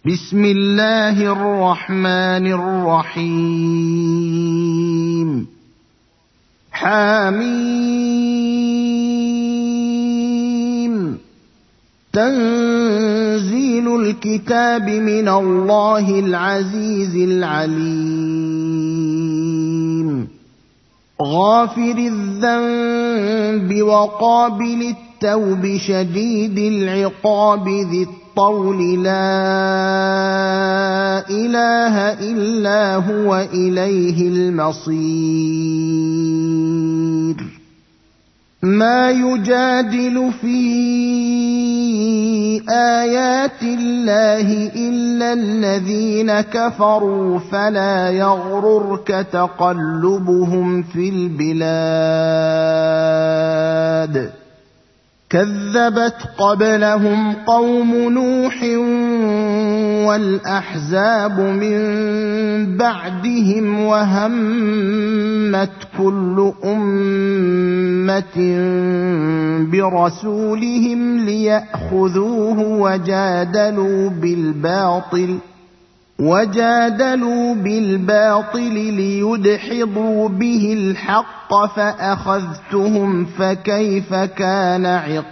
بسم الله الرحمن الرحيم حميم تنزيل الكتاب من الله العزيز العليم غافر الذنب وقابل التوب شديد العقاب ذي الطول لا إله إلا هو إليه المصير ما يجادل في آيات الله إلا الذين كفروا فلا يغررك تقلبهم في البلاد كذبت قبلهم قوم نوح والأحزاب من بعدهم وهمت كل أمة برسولهم ليأخذوه وجادلوا بالباطل ليدحضوا به الحق فأخذتهم فكيف كان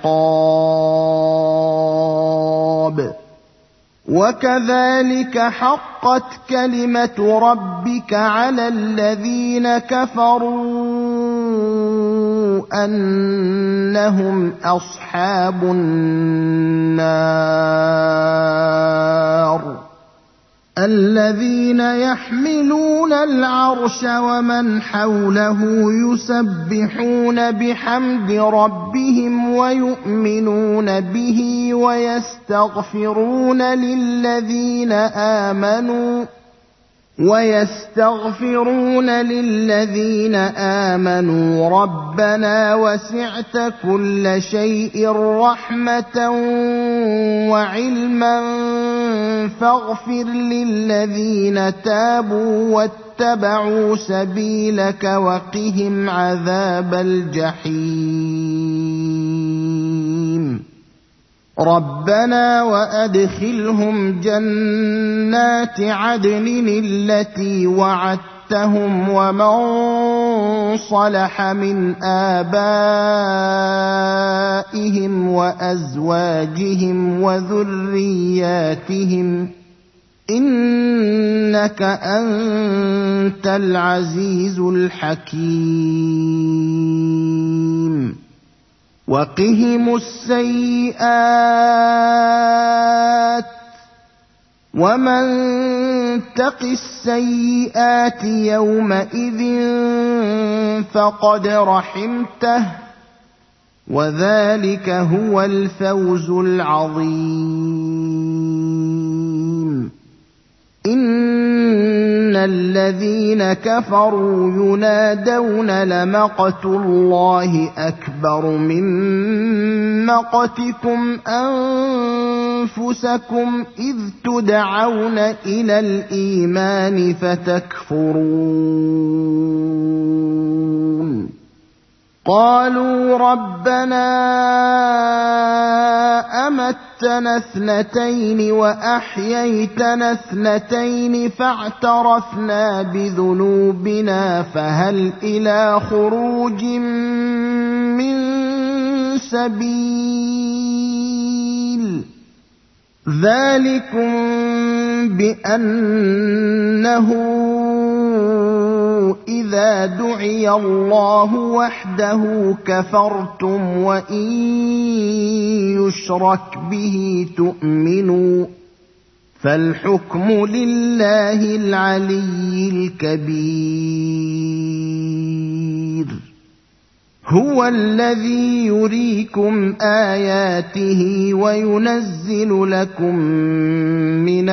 عقاب وكذلك حقت كلمة ربك على الذين كفروا أنهم أصحاب النار الذين يحملون العرش ومن حوله يسبحون بحمد ربهم ويؤمنون به ويستغفرون للذين آمنوا ربنا وسعت كل شيء رحمة وعلما فاغفر للذين تابوا واتبعوا سبيلك وقهم عذاب الجحيم ربنا وأدخلهم جنات عدن التي وعدتهم ومن صلح من آبائهم وأزواجهم وذرياتهم إنك أنت العزيز الحكيم وقهم السيئات ومن تق السيئات يومئذ فقد رحمته وذلك هو الفوز العظيم إن الذين كفروا ينادون لمقت الله أكبر من مقتكم أنفسكم إذ تدعون إلى الإيمان فتكفرون قالوا ربنا أمتنا اثنتين وأحييتنا اثنتين فاعترفنا بذنوبنا فهل إلى خروج من سبيل ذلكم بأنه إذا دعي الله وحده كفرتم وإن يشرك به تؤمنوا فالحكم لله العلي الكبير هو الذي يريكم آياته وينزل لكم من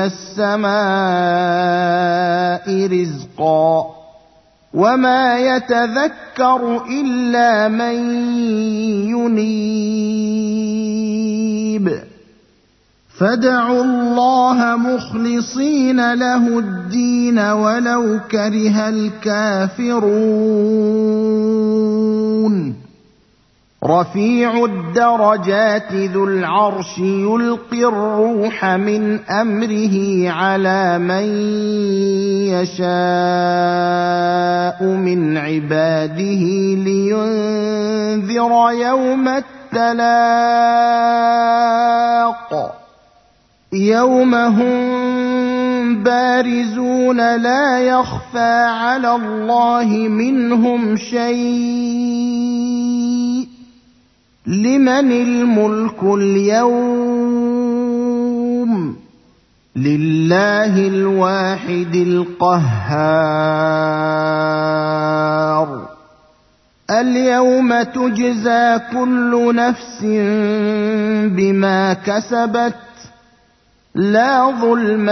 السماء رزقا وما يتذكر إلا من ينيب فادعوا الله مخلصين له الدين ولو كره الكافرون رفيع الدرجات ذو العرش يلقي الروح من أمره على من يشاء من عباده لينذر يوم التلاق يوم هم بارزون لا يخفى على الله منهم شيء لمن الملك اليوم لله الواحد القهار اليوم تجزى كل نفس بما كسبت لا ظلم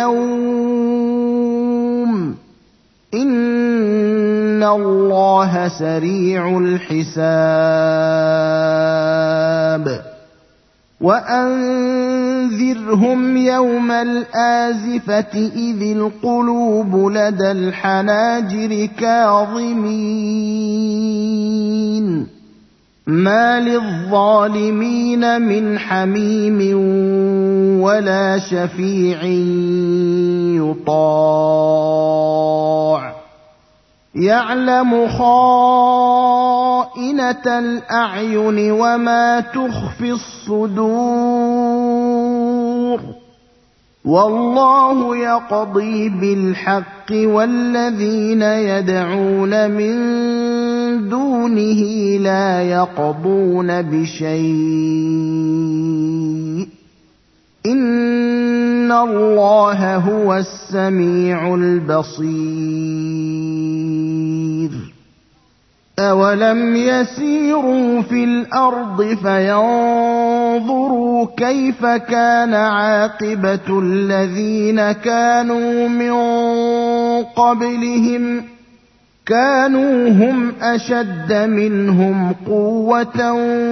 اليوم إن الله سريع الحساب وأنذرهم يوم الآزفة إذ القلوب لدى الحناجر كاظمين ما للظالمين من حميم ولا شفيع يطاع يعلم خائنة الأعين وما تخفي الصدور والله يقضي بالحق والذين يدعون من دونه لا يقضون بشيء إن الله هو السميع البصير أولم يسيروا في الأرض فينظروا كيف كان عاقبة الذين كانوا من قبلهم كانوا هم أشد منهم قوة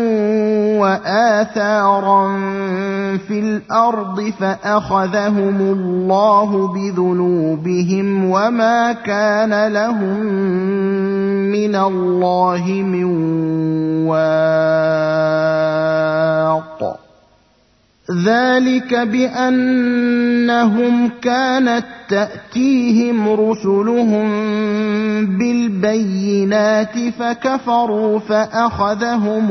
وآثارا في الأرض فأخذهم الله بذنوبهم وما كان لهم من الله من واق ذلك بأنهم كانت تأتيهم رسلهم بالبينات فكفروا فأخذهم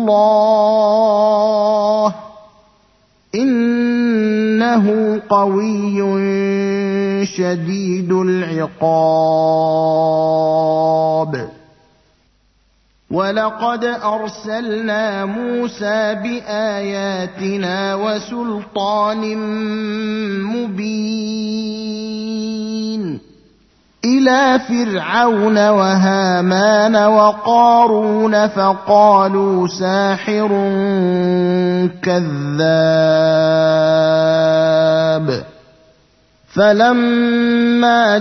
الله إنه قوي شديد العقاب ولقد أرسلنا موسى بآياتنا وسلطان مبين إلى فرعون وهامان وقارون فقالوا ساحر كذاب فلما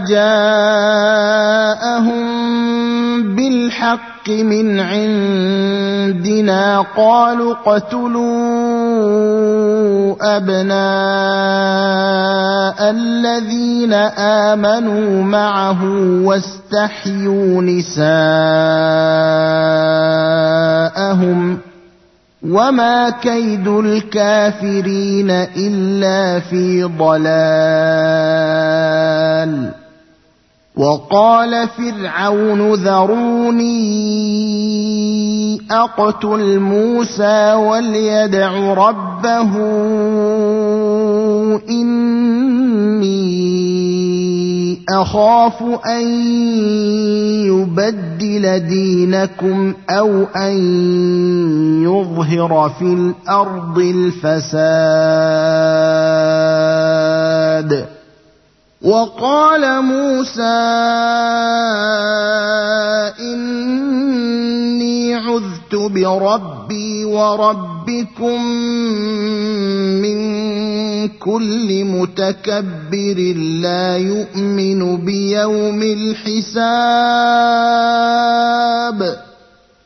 جاءهم بالحق من عندنا قالوا اقتلوا أبناء الذين آمنوا معه واستحيوا نساءهم وما كيد الكافرين إلا في ضلال وقال فرعون ذروني أقتل موسى وليدع ربه إني أخاف أن يبدل دينكم أو أن يظهر في الأرض الفساد وقال موسى إني عذت بربي وربكم من كل متكبر لا يؤمن بيوم الحساب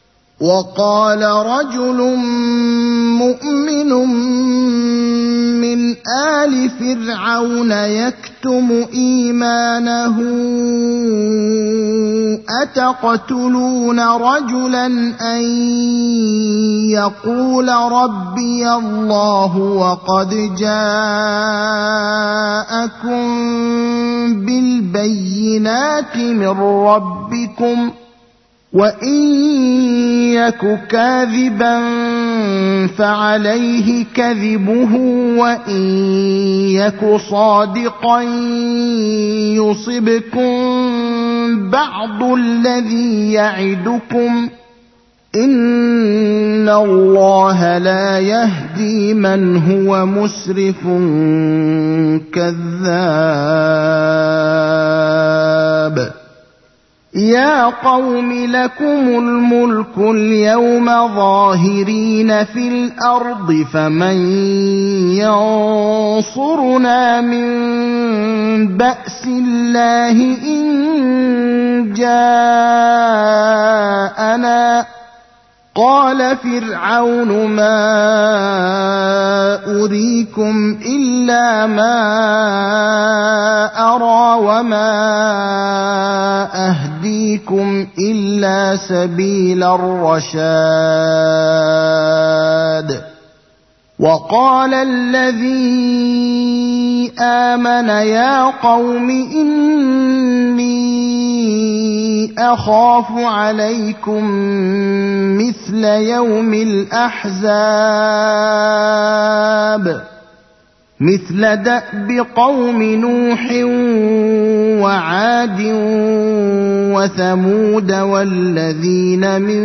وقال رجل مؤمن من من آل فرعون يكتم إيمانه أتقتلون رجلا أن يقول ربي الله وقد جاءكم بالبينات من ربكم وإن يك كاذبا فعليه كذبه وإن يك صادقا يصبكم بعض الذي يعدكم إن الله لا يهدي من هو مسرف كذاب يا قوم لكم الملك اليوم ظاهرين في الأرض فمن ينصرنا من بأس الله إن جاءنا قال فرعون ما أريكم إلا ما أرى وما أهديكم إلا سبيل الرشاد وقال الذي آمن يا قوم إني أخاف عليكم مثل يوم الأحزاب مثل دأب قوم نوح وعاد وثمود والذين من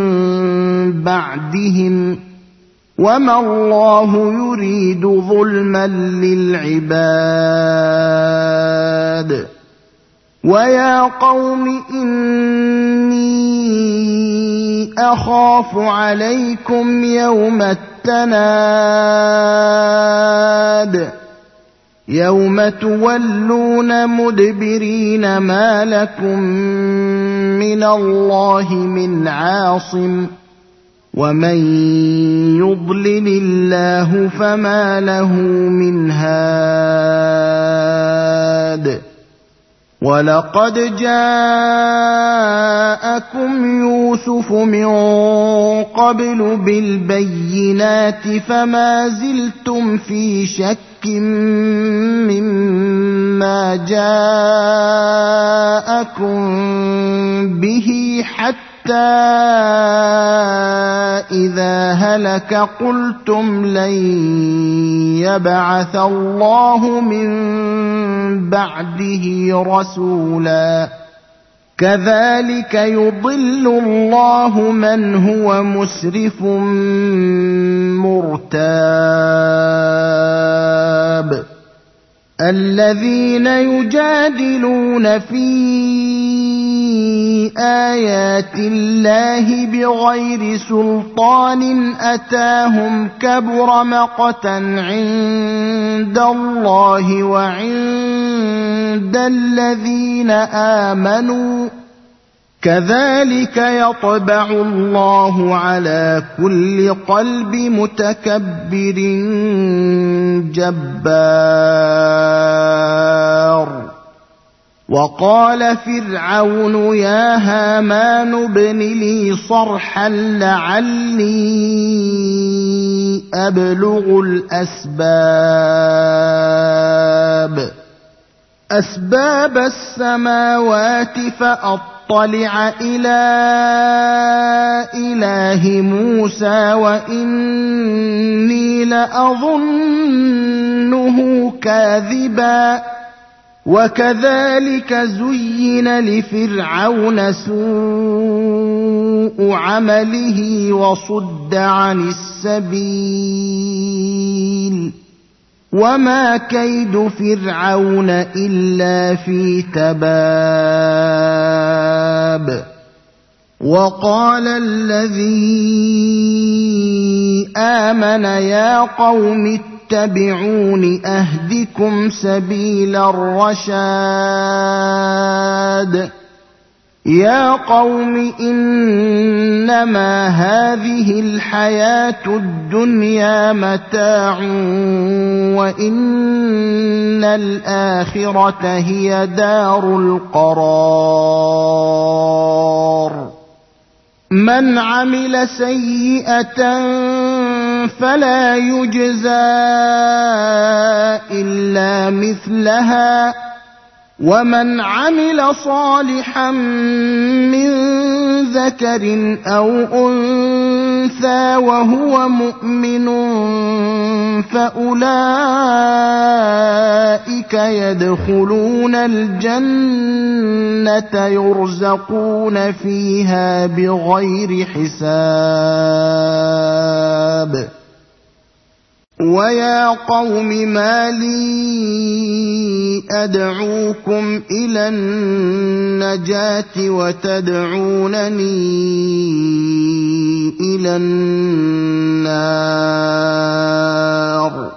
بعدهم وما الله يريد ظلما للعباد ويا قوم إني أخاف عليكم يوم التناد يوم تولون مدبرين ما لكم من الله من عاصم ومن يضلل الله فما له من هاد ولقد جاءكم يوسف من قبل بالبينات فما زلتم في شك مما جاءكم به حتى إذا هلك قلتم لن يبعث الله من بعده رسولا كذلك يضل الله من هو مسرف مرتاب الذين يجادلون في آيات الله بغير سلطان أتاهم كبر مقتا عند الله وعند الذين آمنوا كذلك يطبع الله على كل قلب متكبر جبار وقال فرعون يا هامان ابن لي صرحا لعلي أبلغ أسباب السماوات فأطلع إلى إله موسى وإني لأظنه كاذبا وكذلك زين لفرعون سوء عمله وصد عن السبيل وما كيد فرعون إلا في تباب وقال الذي آمن يا قوم اتبعون أهدكم سبيل الرشاد يا قوم إنما هذه الحياة الدنيا متاع وإن الآخرة هي دار القرار من عمل سيئة فلا يجزى إلا مثلها ومن عمل صالحا من ذكر أو أنثى وهو مؤمن فأولئك يدخلون الجنة يرزقون فيها بغير حساب ويا قوم ما لي أدعوكم إلى النجاة وتدعونني إلى النار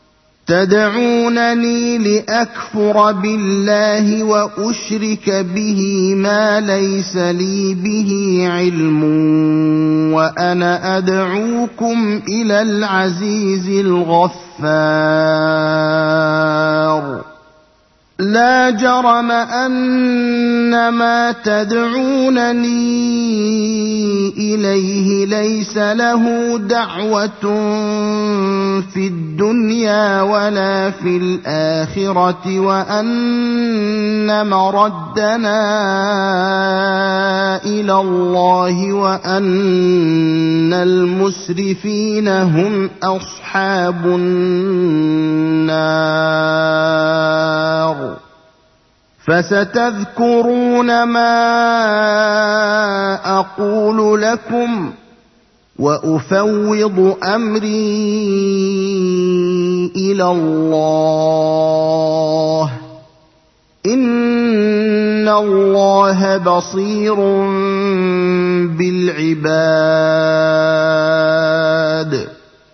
تدعونني لأكفر بالله وأشرك به ما ليس لي به علم وأنا أدعوكم إلى العزيز الغفار لا جرم أن ما تدعونني إليه ليس له دعوة في الدنيا ولا في الآخرة وأن مردنا إلى الله وأن المسرفين هم أصحاب النار فستذكرون ما أقول لكم وأفوض أمري إلى الله إن الله بصير بالعباد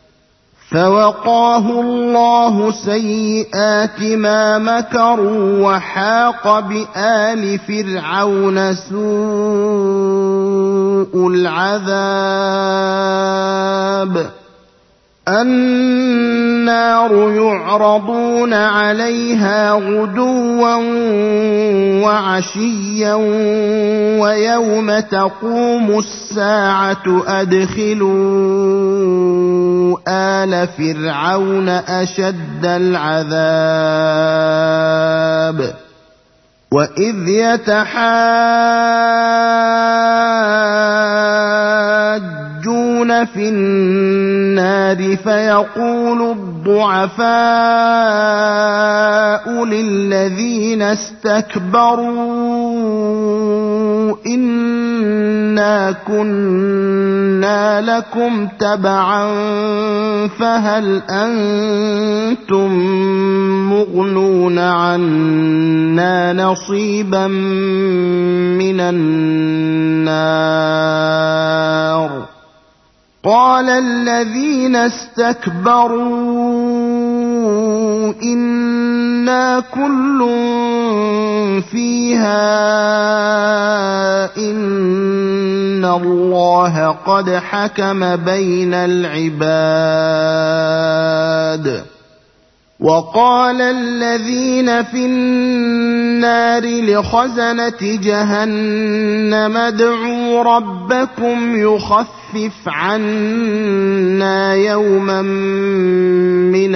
فوقاه الله سيئات ما مكروا وحاق بآل فرعون سوء العذاب النار يعرضون عليها غدوا وعشيا ويوم تقوم الساعة أدخلوا آل فرعون أشد العذاب وإذ يتحاجون في النار فيقول الضعفاء للذين استكبروا إنا كنا لكم تبعا فهل أنتم مغنون عنا نصيبا من النار قال الذين استكبروا إنا كل فيها إن الله قد حكم بين العباد وقال الذين في النار لخزنة جهنم ادعوا ربكم يخفف عنا يوما من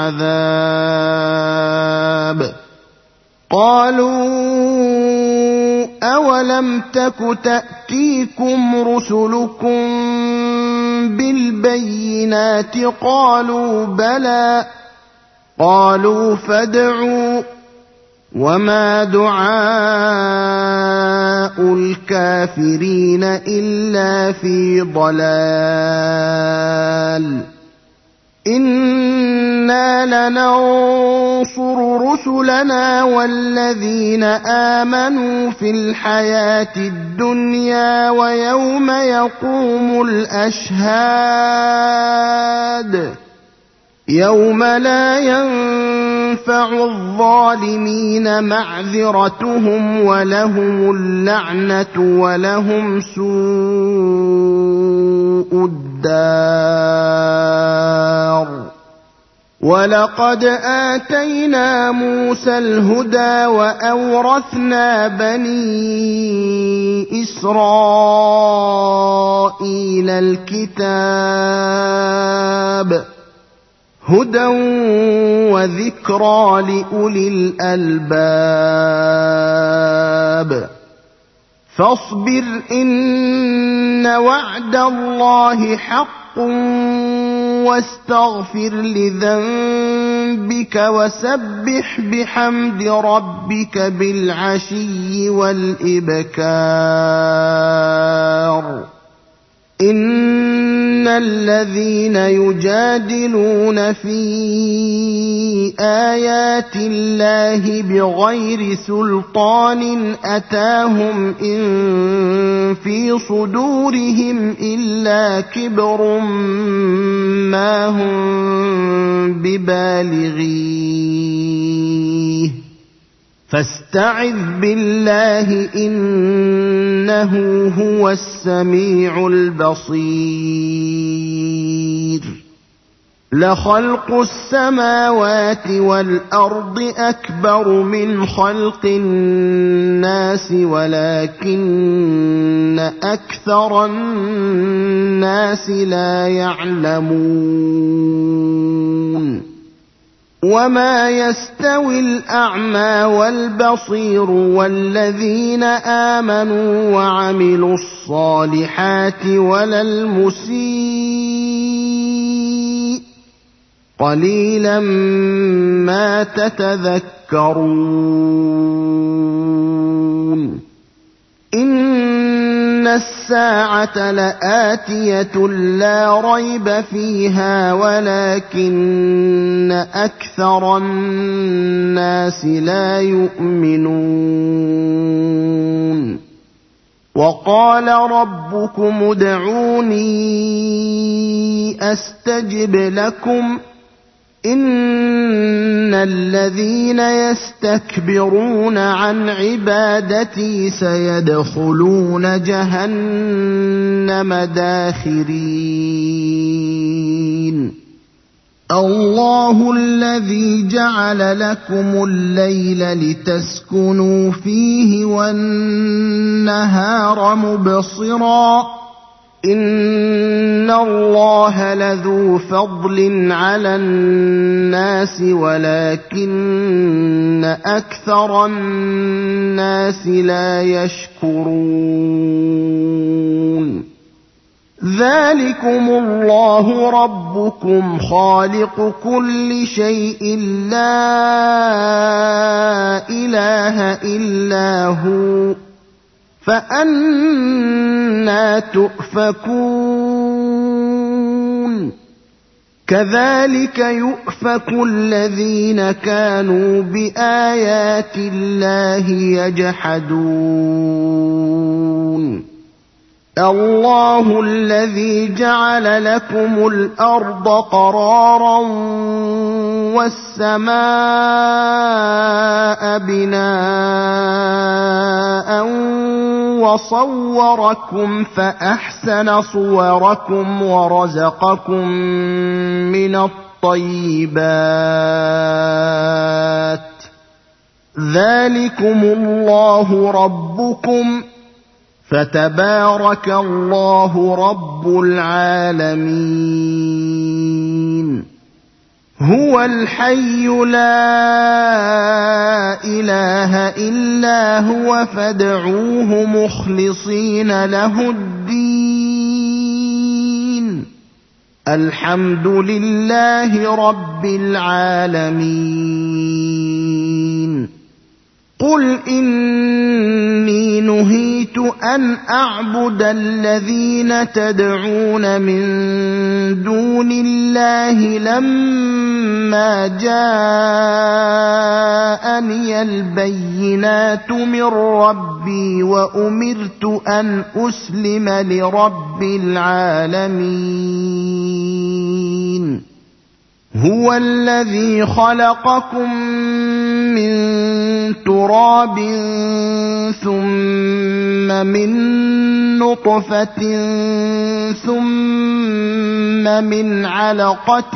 العذاب قالوا أولم تك تأتيكم رسلكم بالبينات قالوا بلى قالوا فادعوا وما دعاء الكافرين إلا في ضلال إنا لننصر رسلنا والذين آمنوا في الحياة الدنيا ويوم يقوم الأشهاد يوم لا ينفع تنفع الظالمين معذرتهم ولهم اللعنة ولهم سوء الدار ولقد آتينا موسى الهدى وأورثنا بني إسرائيل الكتاب هدى وذكرى لأولي الألباب فاصبر إن وعد الله حق واستغفر لذنبك وسبح بحمد ربك بالعشي والإبكار إن الذين يجادلون في آيات الله بغير سلطان أتاهم إن في صدورهم إلا كبر ما هم ببالغيه فاستعذ بالله إنه هو السميع البصير لخلق السماوات والأرض أكبر من خلق الناس ولكن أكثر الناس لا يعلمون وما يستوي الأعمى والبصير والذين آمنوا وعملوا الصالحات ولا المسيء قليلا ما تتذكرون إن الساعة لآتية لا ريب فيها ولكن أكثر الناس لا يؤمنون وقال ربكم ادعوني أستجب لكم إن الذين يستكبرون عن عبادتي سيدخلون جهنم داخرين الله الذي جعل لكم الليل لتسكنوا فيه والنهار مبصرا إن الله لذو فضل على الناس ولكن أكثر الناس لا يشكرون ذلكم الله ربكم خالق كل شيء لا إله إلا هو فأنى تؤفكون كذلك يؤفك الذين كانوا بآيات الله يجحدون الله الذي جعل لكم الأرض قرارا والسماء بناء وصوركم فأحسن صوركم ورزقكم من الطيبات ذلكم الله ربكم فتبارك الله رب العالمين هو الحي لا إله إلا هو فادعوه مخلصين له الدين الحمد لله رب العالمين قل إني نهيت أن أعبد الذين تدعون من دون الله لما جاءني البينات من ربي وأمرت أن أسلم لرب العالمين هُوَ الَّذِي خَلَقَكُم مِّن تُرَابٍ ثُمَّ مِن نُّطْفَةٍ ثُمَّ مِنْ عَلَقَةٍ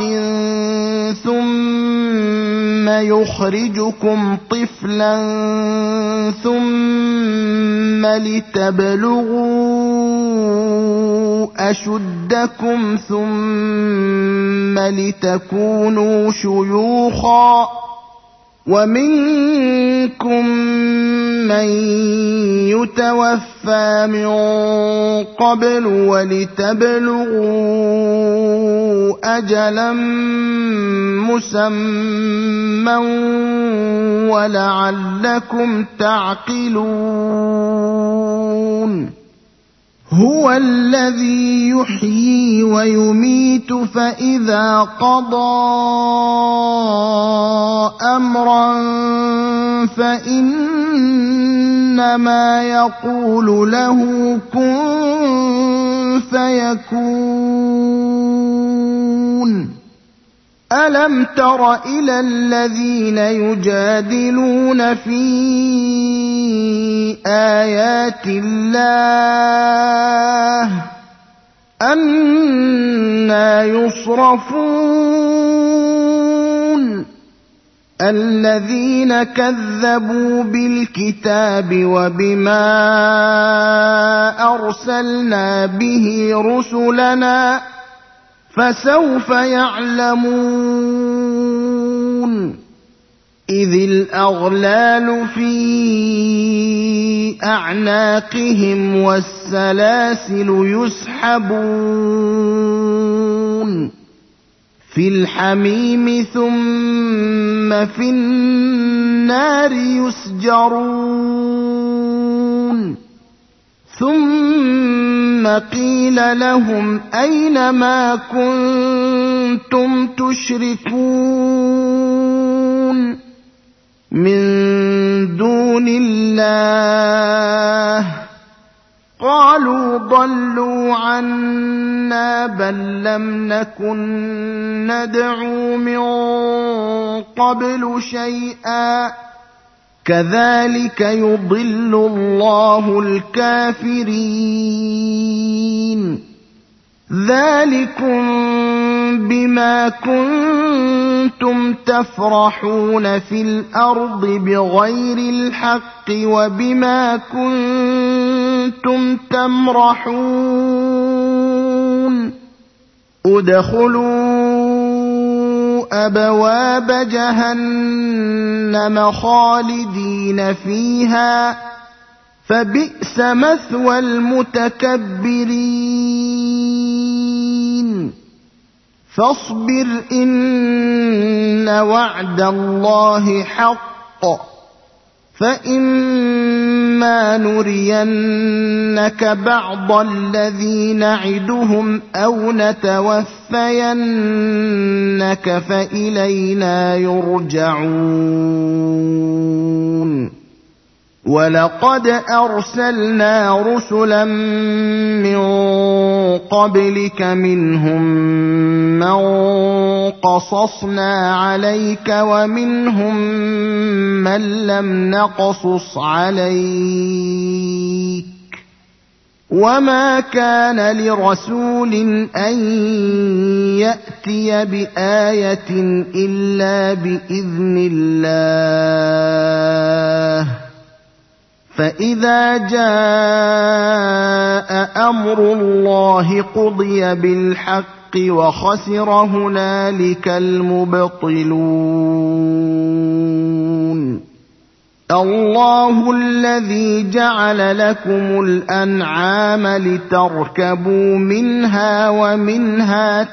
ثُمَّ يُخْرِجُكُمْ طِفْلًا ثُمَّ لِتَبْلُغُوا أَشُدَّكُمْ ثُمَّ لِتَكُونُوا شُيُوخًا ۚ وَمِنكُم مَّن يُتَوَفَّىٰ مِن قَبْلُ وَلِتَبْلُغُوا أَجَلًا مُّسَمًّى وَلَعَلَّكُمْ تَعْقِلُونَ هُوَ الَّذِي يُحْيِي وَيُمِيتُ فَإِذَا قَضَىٰ أَمْرًا فَإِنَّمَا يَقُولُ لَهُ كُن فَيَكُونُ أَلَمْ تَرَ إِلَى الَّذِينَ يُجَادِلُونَ فِي آيَاتِ اللَّهِ أَنَّىٰ يُصْرَفُونَ الَّذِينَ كَذَّبُوا بِالْكِتَابِ وَبِمَا أَرْسَلْنَا بِهِ رُسُلَنَا فَسَوْفَ يَعْلَمُونَ إِذِ الْأَغْلَالُ فِي أَعْنَاقِهِمْ وَالسَّلَاسِلُ يُسْحَبُونَ فِي الْحَمِيمِ ثُمَّ فِي النَّارِ يُسْجَرُونَ ثُمَّ قِيلَ لَهُمْ أَيْنَ مَا كُنتُمْ تُشْرِكُونَ مِن دُونِ اللَّهِ قَالُوا ضَلُّوا عَنَّا بَل لَّمْ نَكُن نَّدْعُو مِن قَبْلُ شَيْئًا كَذَٰلِكَ يُضِلُّ اللَّهُ الْكَافِرِينَ ذَٰلِكُم بِمَا كُنتُمْ تَفْرَحُونَ فِي الْأَرْضِ بِغَيْرِ الْحَقِّ وَبِمَا كُنتُمْ تَمْرَحُونَ ادْخُلُوا أَبْوَابَ جَهَنَّمَ خَالِدِينَ فِيهَا فَبِئْسَ مَثْوَى الْمُتَكَبِّرِينَ فَاصْبِرْ إِنَّ وَعْدَ اللَّهِ حَقٌّ فَإِمَّا نُرِيَنَّكَ بَعْضَ الَّذِي نَعِدُهُمْ أَوْ نَتَوَفَّيَنَّكَ فَإِلَيْنَا يُرْجَعُونَ وَلَقَدْ أَرْسَلْنَا رُسُلًا مِّن قَبْلِكَ مِنْهُم مَّن قَصَصْنَا عَلَيْكَ وَمِنْهُم مَّن لَّمْ نَقْصُصْ عَلَيْكَ وَمَا كَانَ لِرَسُولٍ أَن يَأْتِيَ بِآيَةٍ إِلَّا بِإِذْنِ اللَّهِ فَإِذَا جَاءَ أَمْرُ اللَّهِ قُضِيَ بِالْحَقِّ وَخَسِرَ هُنَالِكَ الْمُبْطِلُونَ اللَّهُ الَّذِي جَعَلَ لَكُمُ الْأَنْعَامَ لِتَرْكَبُوا مِنْهَا وَمِنْهَا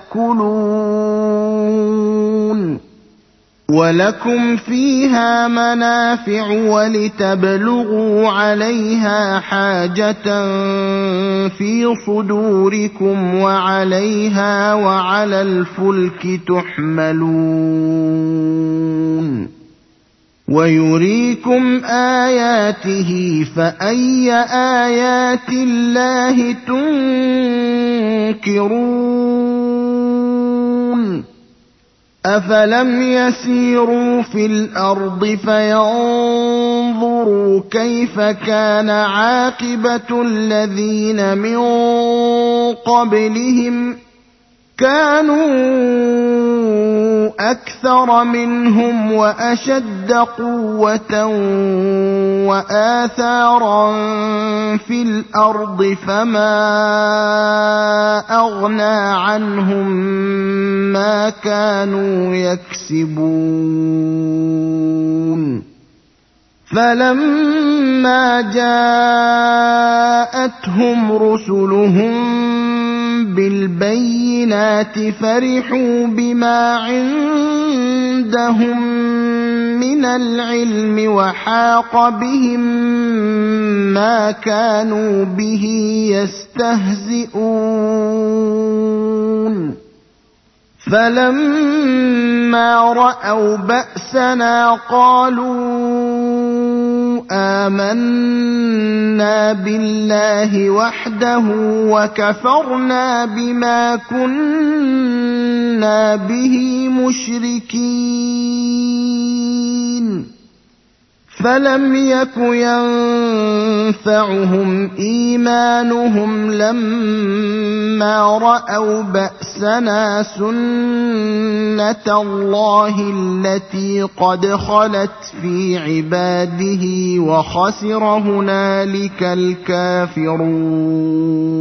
تَأْكُلُونَ وَلَكُمْ فِيهَا مَنَافِعُ وَلِتَبْلُغُوا عَلَيْهَا حَاجَةً فِي صُدُورِكُمْ وَعَلَيْهَا وَعَلَى الْفُلْكِ تُحْمَلُونَ وَيُرِيكُمْ آيَاتِهِ فَأَيَّ آيَاتِ اللَّهِ تُنكِرُونَ أفلم يسيروا في الأرض فينظروا كيف كان عاقبة الذين من قبلهم كانوا أكثر منهم وأشد قوة وآثارا في الأرض فما أغنى عنهم ما كانوا يكسبون فلما جاءتهم رسلهم بالبينات فرحوا بما عندهم من العلم وحاق بهم ما كانوا به يستهزئون فلما رأوا بأسنا قالوا آمنا بالله وحده وكفرنا بما كنا به مشركين فلم يك ينفعهم إيمانهم لما رأوا بأسنا سنة الله التي قد خلت في عباده وخسر هنالك الكافرون